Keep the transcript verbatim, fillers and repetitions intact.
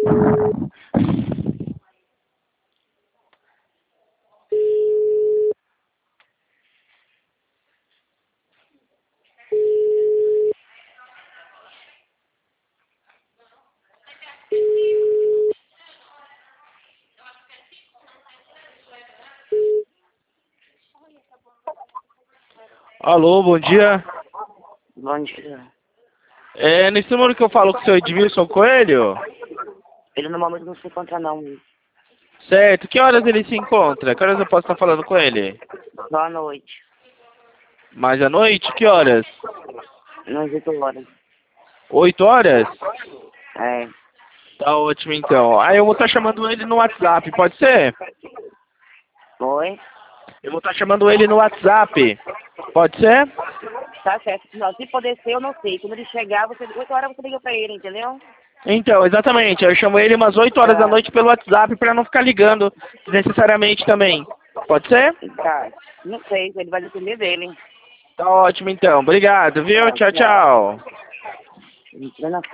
Alô, bom dia. Bom dia. É nesse número que eu falo com o seu Edmilson Coelho? Ele normalmente não se encontra não. Certo. Que horas ele se encontra? Que horas eu posso estar falando com ele? Boa noite. Mais à noite? Que horas? Nas oito horas. Oito horas? É. Tá ótimo então. Aí eu vou estar chamando ele no WhatsApp, pode ser? Oi? Eu vou estar chamando ele no WhatsApp. Pode ser? Tá certo. Não, se poder ser, eu não sei. Quando ele chegar, você, oito horas você liga pra ele, entendeu? Então, exatamente. Eu chamo ele umas oito horas da Tá. noite pelo WhatsApp pra não ficar ligando necessariamente também. Pode ser? Tá. Não sei, ele vai depender dele. Tá ótimo então. Obrigado, viu? Tá, Tchau, tchau. tchau. Vai na